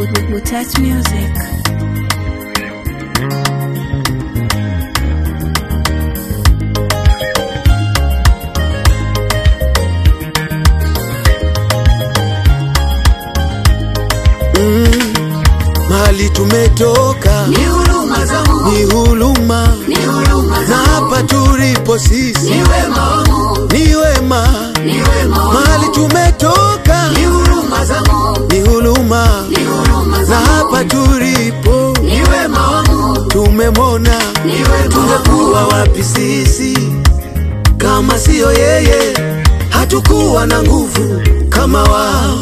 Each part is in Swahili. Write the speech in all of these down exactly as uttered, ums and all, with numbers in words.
Touch music. Mm, mahali tumetoka ni huruma za Mungu, ni huruma, ni huruma za na hapa tulipo sisi ni wema wa Mungu, ni wema, ni wema wa mahali tumetoka ni huruma za Mungu, ni huruma, ni huruma za na hapa tulipo ni wema wa Mungu, tumemona. ni wema. Tungekuwa wapi sisi kama sio yeye? Hatukuwa na nguvu kama wao.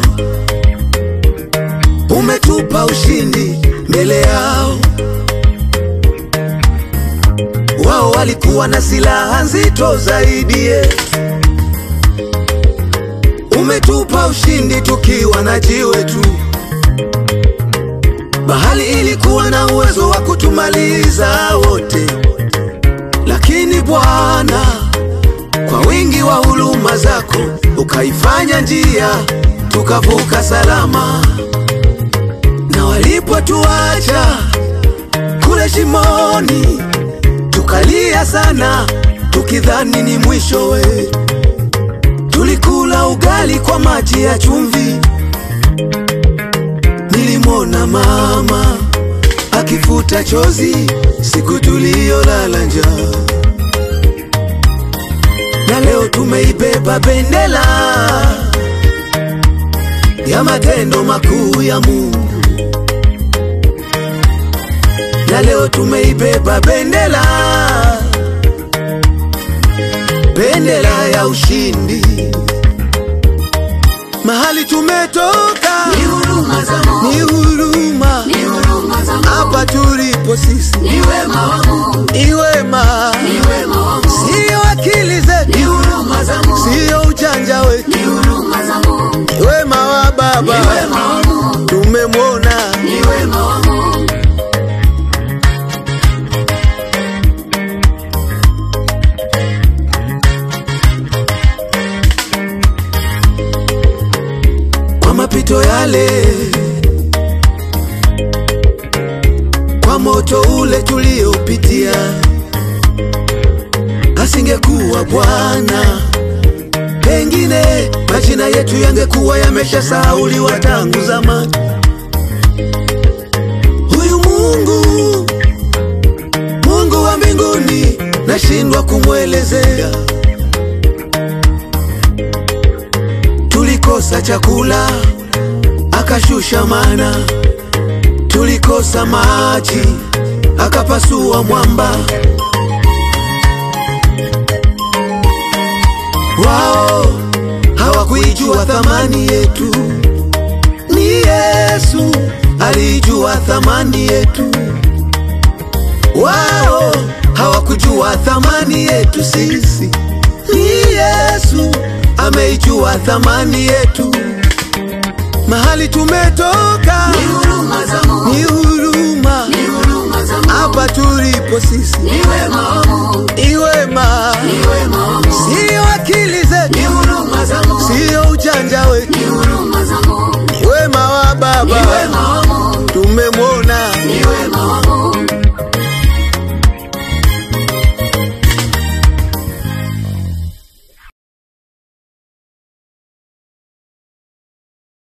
Umetupa ushindi mbele yao. Wao walikuwa na silaha nzito zaidi yetu. Umetupa ushindi tukiwa na jiwe tu. Bahali ilikuwa na uwezo wa kutumaliza wote, lakini Bwana, kwa wingi wa huruma zako ukaifanya njia tukavuka salama. Na walipotuacha kule shimoni, tukalia sana tukidhani ni mwisho wetu. Tulikula ugali kwa maji ya chumvi. Nilimwona mama akifuta chozi siku tuliyolala njaa. Na leo tumeibeba bendera ya matendo makuu ya Mungu. Na leo tumeibeba bendera, bendera ya ushindi. Mahali tumetoka ni huruma za Mungu, ni huruma, ni huruma za Mungu, hapa tulipo sisi ni wema wa Mungu, ni wema, ni wema wa Mungu, sio akili zetu, ni huruma za Mungu, sio ujanja wetu, ni huruma za Mungu, ni wema wa Baba, ni wema wa Mungu, tumemwona. ni wema wa Mungu. Kwa mapito yale, kwa moto ule tuliopitia, asingekuwa Bwana, pengine majina yetu yangekuwa yameshasahauliwa tangu zamani. Huyu Mungu, Mungu wa mbinguni, nashindwa kumwelezea. Tulikosa chakula akashusha mana, tulikosa maji akapasua mwamba. Wao hawakuijua thamani yetu, ni Yesu alijua thamani yetu. Wao hawakujua thamani yetu sisi, ni Yesu ameijua thamani yetu. Mahali tumetoka Ni huruma za Mungu, ni huruma, ni huruma za Mungu, hapa tulipo sisi ni wema wa Mungu, ni wema, ni wema